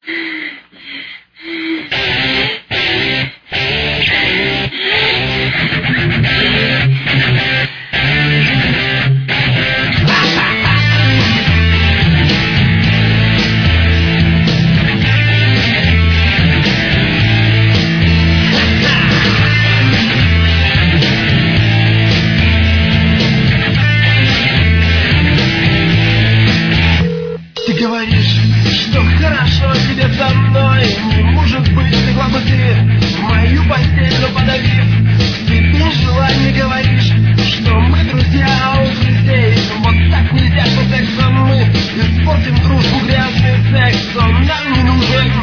Говоришь, что хорошо тебе со мной. Не может быть, легла бы ты в мою постель, но подавив себе желание, говоришь, что мы друзья, а у друзей вот так нельзя, что сексом мы испортим дружбу грязным сексом. Нам не нужен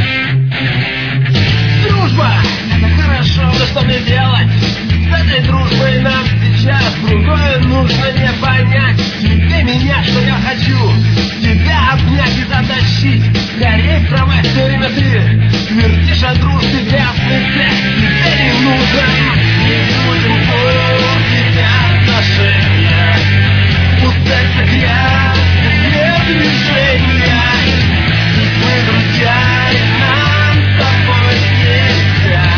дружба, это хорошо, но что мне делать с этой дружбой нам сейчас? Другое нужно не понять. Тебе меня, что я хочу тебя обнять и затащить. Скорей в кровать, все время ты твердишь о дружбе, грязный секс тебе не нужен. Не будем портить отношения, пускай грязные движения. Ведь мы друзья, и нам с тобой нельзя.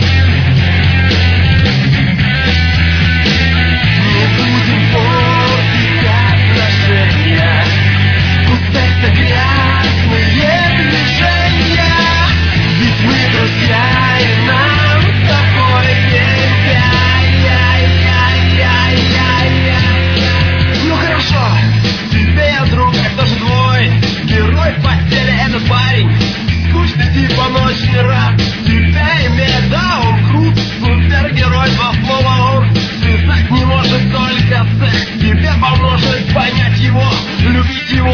Не будем портить отношения, пускай грязные движения. Ведь мы друзья, и нам с тобой нельзя. Ну хорошо, тебе я друг, я тоже твой герой в постели, этот парень скучный типа, но очень рад тебя иметь. Да, он крут, супергерой, два слова он связать не может, только секс тебе поможет понять его, любить его.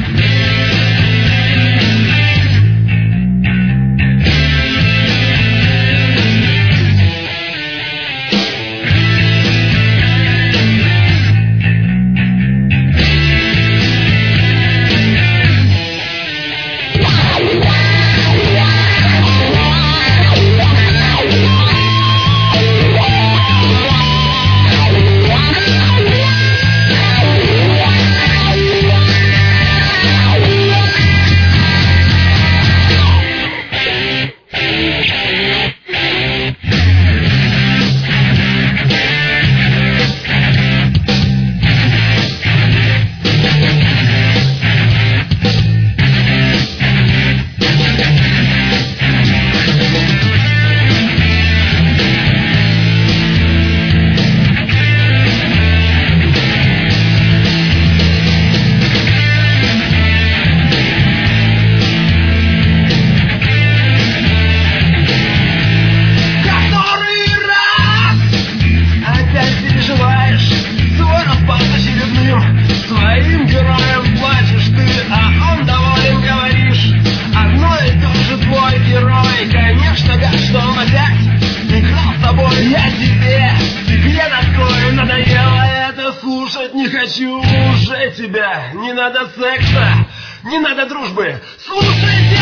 Своим героем плачешь ты, а он доволен, говоришь. Одно и то же твой герой. Конечно, гад, что он опять играл с тобой. Я тебе такое надоело это слушать. Не хочу уже тебя. Не надо секса, не надо дружбы. Слушай